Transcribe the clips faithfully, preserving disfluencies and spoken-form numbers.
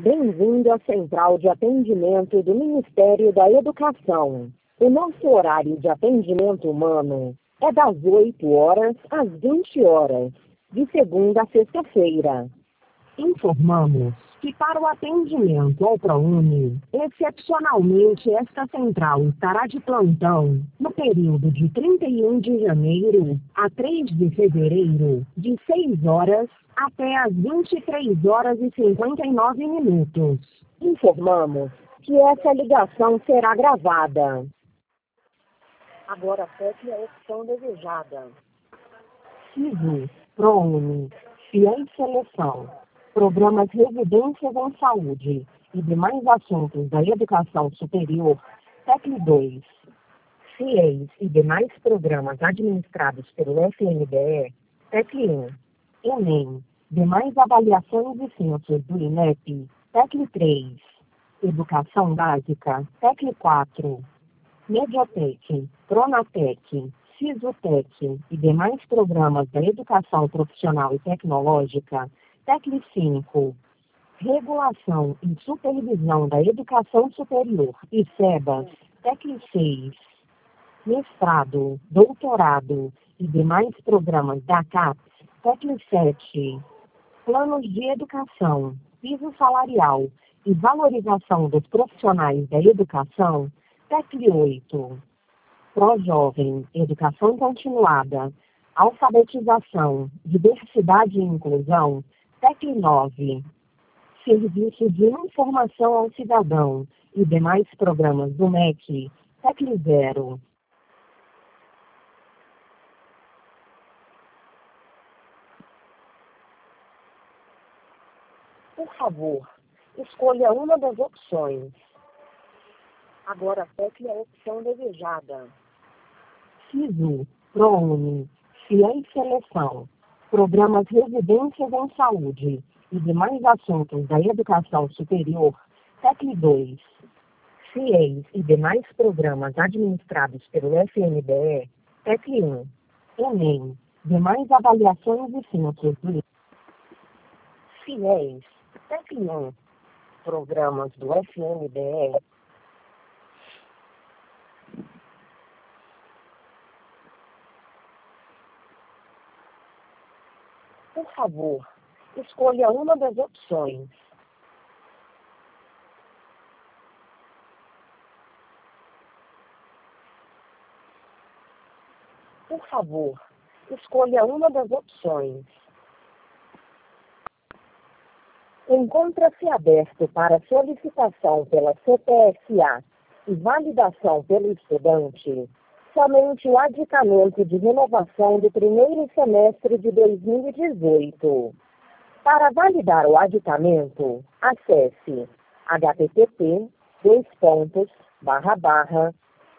Bem-vindo à Central de Atendimento do Ministério da Educação. O nosso horário de atendimento humano é das oito horas às vinte horas, de segunda a sexta-feira. Informamos que para o atendimento ao ProUni, excepcionalmente esta central estará de plantão no período de trinta e um de janeiro a três de fevereiro, de seis horas até às vinte e três horas e cinquenta e nove minutos. Informamos que essa ligação será gravada. Agora aperte a opção desejada. SISU, ProUni, Fiéis Seleção, Programas Residências em Saúde e demais assuntos da educação superior, T E C dois. Fiéis e demais programas administrados pelo F N D E, T E C um. Enem, demais avaliações e ciências do INEP, T E C três. Educação Básica, T E C quatro. Mediatek, Pronatec, Sisutec e demais programas da educação profissional e tecnológica, T E C cinco. Regulação e Supervisão da Educação Superior e SEBAS, T E C seis. Mestrado, doutorado e demais programas da CAPES, T E C sete. Planos de Educação, Piso Salarial e Valorização dos Profissionais da Educação, T E C oito. Pró-Jovem, Educação Continuada, Alfabetização, Diversidade e Inclusão, T E C nove. Serviço de Informação ao Cidadão e demais programas do M E C, T E C zero. Por favor, escolha uma das opções. Agora aperte a opção desejada. SISU, ProUni, Fiéis Seleção, Programas Residências em Saúde e demais assuntos da educação superior, T E C dois. Fiéis e demais programas administrados pelo F N D E, T E C um. Enem, demais avaliações e ciências do INEP. Fiéis, T E C um. Programas do F N D E. Por favor, escolha uma das opções. Por favor, escolha uma das opções. Encontra-se aberto para solicitação pela C P S A e validação pelo estudante somente o aditamento de renovação do primeiro semestre de dois mil e dezoito. Para validar o aditamento, acesse http dois pontos barra barra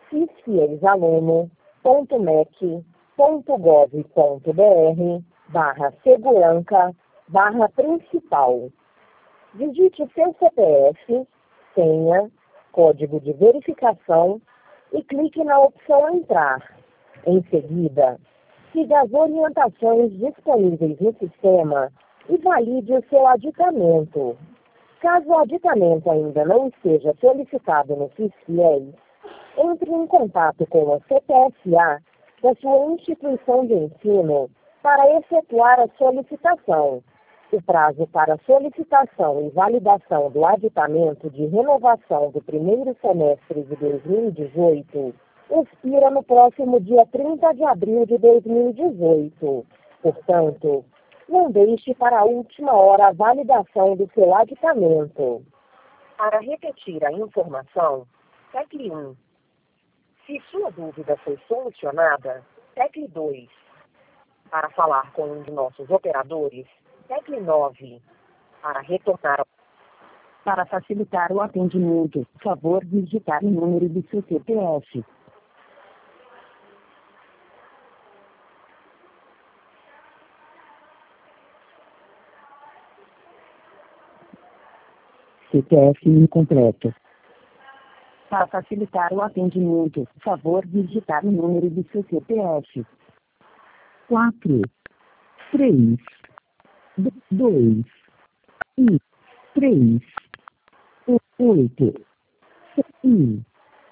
cisfieisaluno.mec.gov.br barra seguranca barra principal. Digite seu C P F, senha, código de verificação e clique na opção Entrar. Em seguida, siga as orientações disponíveis no sistema e valide o seu aditamento. Caso o aditamento ainda não esteja solicitado no FIS-Fiéis, entre em contato com a C P S A da sua instituição de ensino para efetuar a solicitação. O prazo para solicitação e validação do aditamento de renovação do primeiro semestre de dois mil e dezoito expira no próximo dia trinta de abril de dois mil e dezoito. Portanto, não deixe para a última hora a validação do seu aditamento. Para repetir a informação, T E C um. Se sua dúvida foi solucionada, T E C dois. Para falar com um de nossos operadores, T E C nove. Para retornar. Para facilitar o atendimento, por favor digitar o número do seu C P F. C P F incompleto. Para facilitar o atendimento, por favor digitar o número do seu C P F. quatro, três, dois, um, três, oito, um.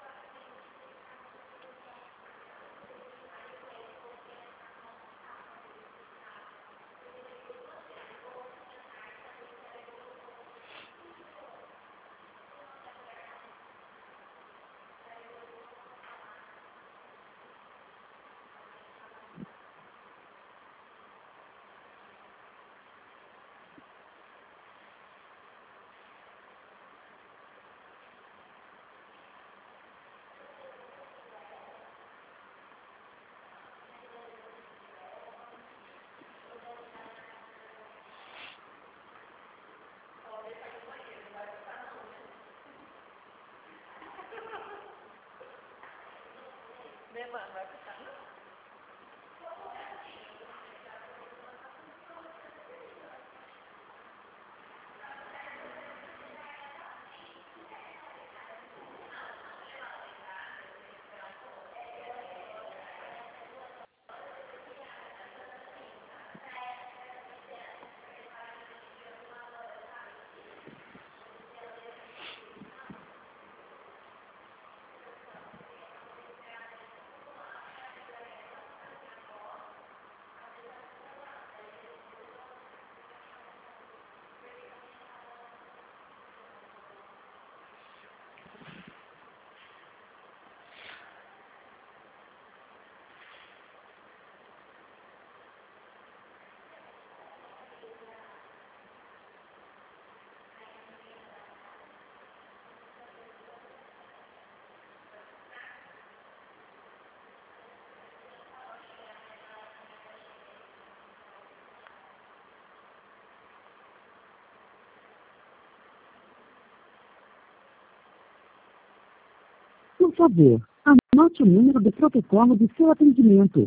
Por favor, anote o número do protocolo do seu atendimento.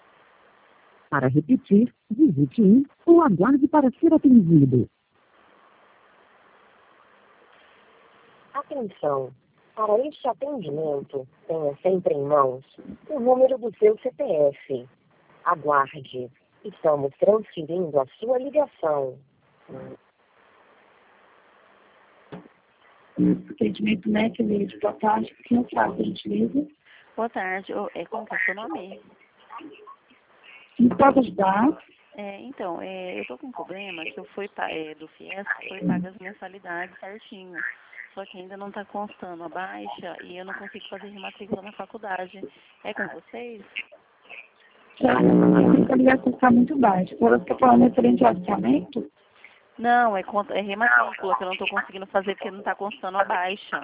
Para repetir, digite um ou aguarde para ser atendido. Atenção! Para este atendimento, tenha sempre em mãos o número do seu C P F. Aguarde. Estamos transferindo a sua ligação. Atendimento Mac, Leite, boa tarde. Quem sabe, por gentileza? Boa tarde. Oh, é, como que é o seu nome? Me pode ajudar? É, então, é, eu tô com um problema que eu fui pa- é, do Fies, foi paga as mensalidades certinho. Só que ainda não está constando a baixa e eu não consigo fazer rematrícula na faculdade. É com vocês? Já, a ligação está muito baixa. Agora você está falando referente ao orçamento? Não, é, conta- é rematrícula que eu não estou conseguindo fazer porque não está constando a baixa.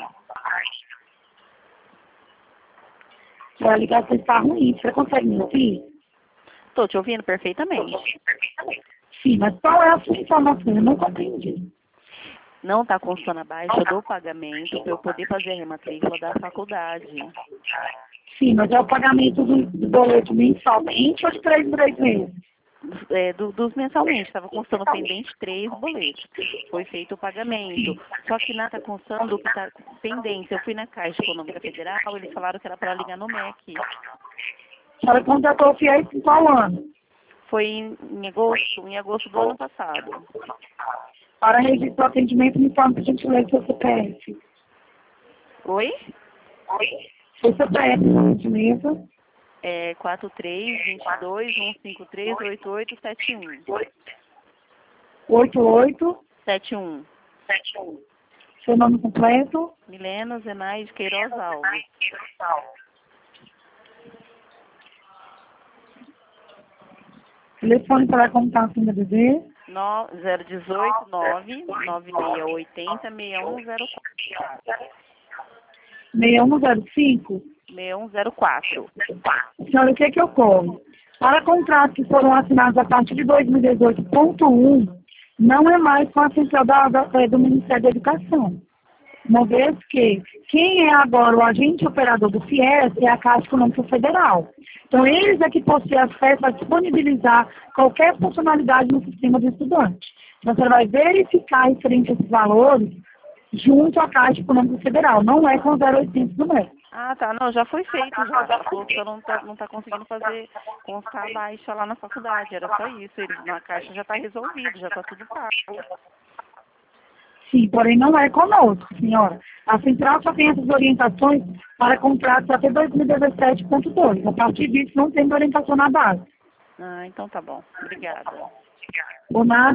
Já a ligação está ruim. Você consegue me ouvir? Estou te ouvindo perfeitamente. Sim, mas qual é a sua informação? Eu não compreendi. Não está constando a baixa do pagamento para eu poder fazer a rematrícula da faculdade. Sim, mas é o pagamento do, do boleto mensalmente ou de três em três meses? É, do, dos mensalmente, estava constando pendente três boletos. Foi feito o pagamento. Só que nada está constando o que está pendente. Eu fui na Caixa Econômica Federal, eles falaram que era para ligar no M E C. A senhora contratou o FIES em qual ano? Foi em, em agosto, em agosto do ano passado. Para registrar o atendimento, me informe, por gentileza, seu C P F. Oi? Seu C P F, por gentileza. É quatro três, dois dois, um cinco três, oito oito sete um. oito oito sete um. Seu nome completo? Milena Zenaide Queiroz Alves. Telefone para contato no D D? No, zero dezoito, nove, nove seis oito zero, seis um zero quatro. seis um zero cinco? seis um zero quatro. Senhora, o que é que ocorre? Para contratos que foram assinados a partir de dois mil e dezoito ponto um, não é mais com a central da, da, do Ministério da Educação. Uma vez que quem é agora o agente operador do FIES é a Caixa Econômica Federal. Então, eles é que possuem acesso a disponibilizar qualquer funcionalidade no sistema do estudante. Então, você vai verificar referente a esses valores junto à Caixa Econômica Federal, não é com o zero oitocentos do M E C. Ah, tá. Não, já foi feito já. Ela falou que eu não tá, não tá conseguindo fazer constar a baixa lá na faculdade. Era só isso. Eles, na caixa já tá resolvido, já tá tudo pago. Sim, porém não é conosco, senhora. A central só tem essas orientações para contratos até dois mil e dezessete ponto dois. A partir disso não tem orientação na base. Ah, então tá bom. Obrigada. Por nada.